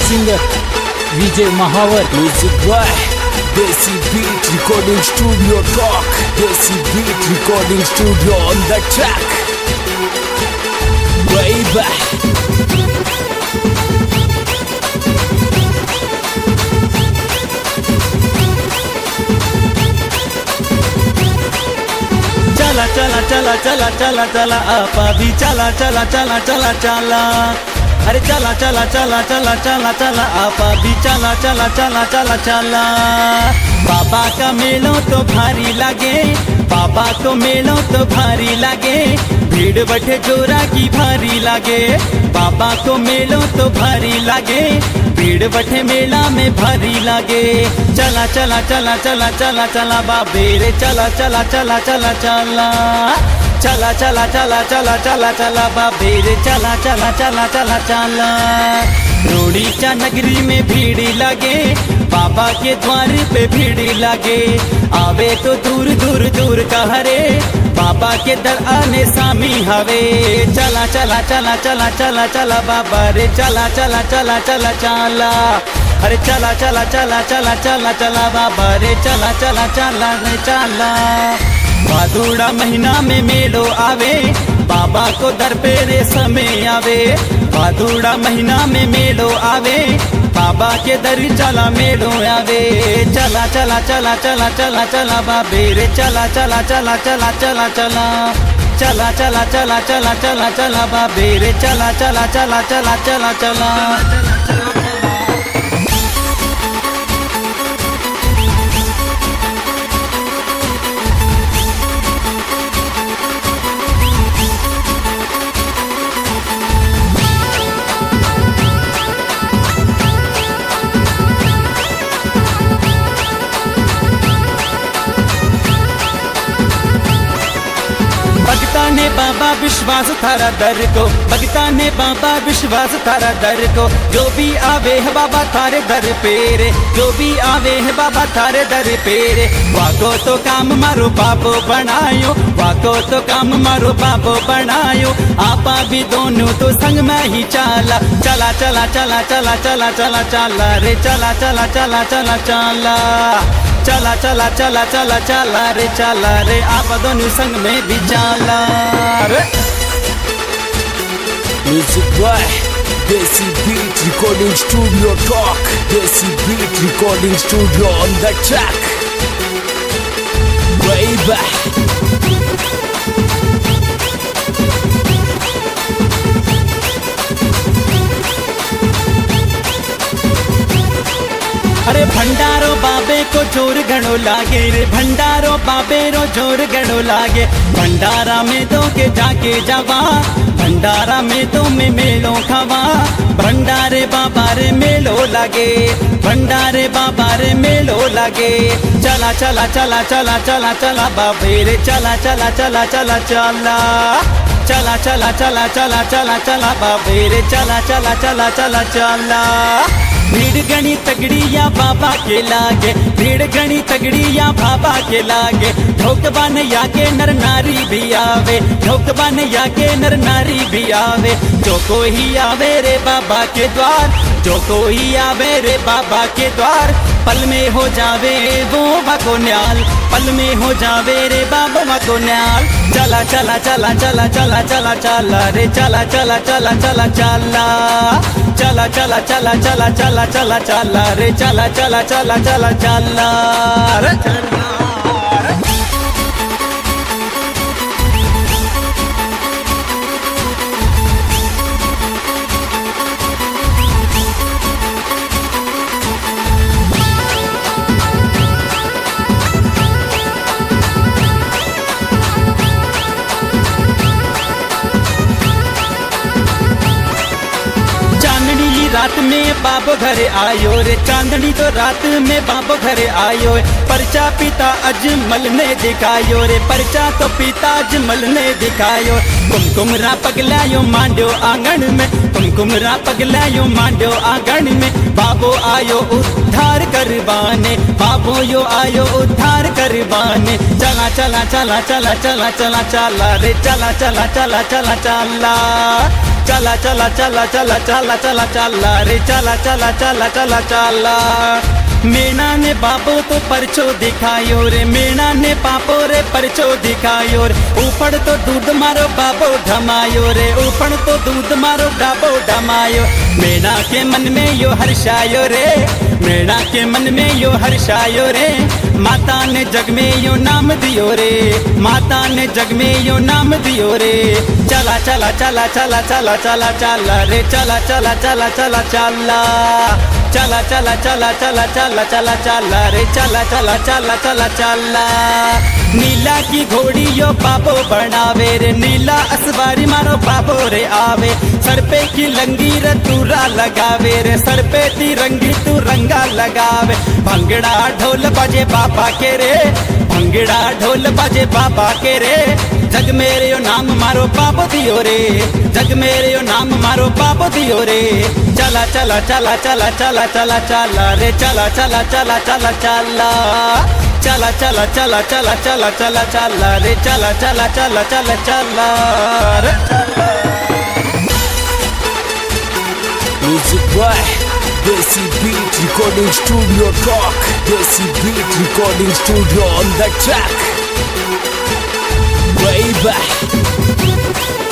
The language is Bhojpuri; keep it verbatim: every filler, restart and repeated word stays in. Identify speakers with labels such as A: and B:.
A: singer Vijay Mahavar. Music by Desi Beat Recording Studio Talk. Desi Beat Recording Studio on the track. Way back.
B: चला चला चला चला चला चला आपा भी चला चला चला चला चला अरे चला चला चला चला चला चला आपा भी चला चला चला चला चला बाबा का मेलो तो भारी लागे, बाबा को मेलो तो भारी लागे, भीड़ बटे जोरा की भारी लागे, बाबा को मेलो तो भारी लागे, भीड़ बटे मेला में भारी लागे। चला चला चला चला चला चला बाबे रे चला चला चला चला चला चला चला चला चला चला चला बाबे रे चला चला चला चला चला रोड़ीचा नगरी में भीड़ लागे, बाबा के द्वार पे भीड़ लागे, आवे तो दूर दूर दूर का हरे, बाबा के दर आने सामी हवे। चला चला चला चला चला चला बाबा रे चला चला चला चला चला अरे चला चला चला चला चला चला बाबा रे चला चला चला रे चला। भादुड़ा महीना में मेलो आवे, बाबा को दर पे रे समय आवे, भादुड़ा महीना में मेलो आवे, बाबा के दर चला मेलो आवे। चला चला चला चला चला चला बाबे रे चला चला चला चला चला चला चला चला चला चला चला चला बाबे रे चला चला चला चला चला चला। भगता ने बाबा विश्वास थारा दर को, भगता ने बाबा विश्वास थारा दर को, जो भी आवे है बाबा थारे दर पेरे, जो भी आवे है बाबा थारे दर पेरे। वाको तो काम मारो बाबो बनायो, वाको तो काम मारो बाबो बनायो, आपा भी दोनों तो संग में ही चाला। चला चला चला चला चला चला चला रे चला चला चला चला चला चला चला चला चला चला रे चला रे आप दोनों संग में भी चला रे।
A: Music by Desi Beat Recording Studio Talk. Desi Beat Recording Studio on the track. Way back.
B: अरे भंडारो बाबे को जोर घणो लागे रे, भंडारो बाबे रो जोर घणो लागे, भंडारा में तो के जाके जावा, भंडारा में तो में मेलो खावा, भंडारे बाबा रे मेलो लागे, भंडारे बाबा रे मेलो लागे। चला चला चला चला चला चला बाबे रे चला चला चला चला चला चला चला चला चला चला चला बाबे रे चला चला चला चला चला। भीड़ घनी तगड़ी या बाबा के लागे, भीड़ घनी तगड़ी या बाबा के लागे, ढोकबान या के नर नारी भी आवे, ढोकबान या के नर नारी भी आवे। जो कोई आवे रे बाबा के द्वार, जो कोई आवे रे बाबा के द्वार, पल में हो जावे वो भको न्याल, पल में हो जावे रे बाबा भको न्याल। चला चला चला चला चला चला चला रे चला चला चला चला चला चला चला चला चला चला चला चला रे चला चला चला चला चला रे। रात में बाबो घरे आयो रे, चांदनी तो रात में बाबो घरे आयो, परचा पिता अजमल ने दिखायो रे, परचा तो पिता अजमल ने दिखायो। कुमकुमरा पगलायो मांडो आंगन में, कुमकुमरा पगलायो मांडो आंगन में, बाबो आयो उद्धार करवाने, बाबो यो आयो उद्धार करवाने। चला चला चला चला चला चला चला रे चला चला चला चला चला चला चला चला चला चला चला चला रे चला चला चला चला चला मीणा ने बाबो तो परचो दिखायो रे मीणा ने पापो रे परचो दिखायो रे ऊपड़ तो दूध मारो बाबो ढमायो रे ऊपड़ तो दूध मारो बाबो ढमायो मीणा के मन में यो हर्षायो रे मीणा के मन में यो हर्षायो रे माता ने जग में यो नाम दियो रे माता ने जग में यो नाम दियो रे चला चला चला चला चला चला चला रे चला चला चला चला चला चला चला चला चला चला चला चला रे चला चला चला चला चला नीला की घोड़ी यो बाबो बनावे रे नीला असवारी मारो बाबो रे आवे सर पे की लंगी रे तूरा लगावे रे सर पे ती रंगी तू रंगा लगावे भंगड़ा ढोल बजे बाबा के रे भंगड़ा ढोल बजे बाबा के रे जग मेरे यो नाम मारो बाबो दियो रे जग मेरे यो नाम मारो बाबो दियो रे चला चला चला चला चला चला चला रे चला चला चला चला चला चला चला चला चला चला चला चला रे चला चला चला चला चला रे
A: Music by Desi Beat Recording Studio Talk. Desi Beat Recording Studio on the track. Baby.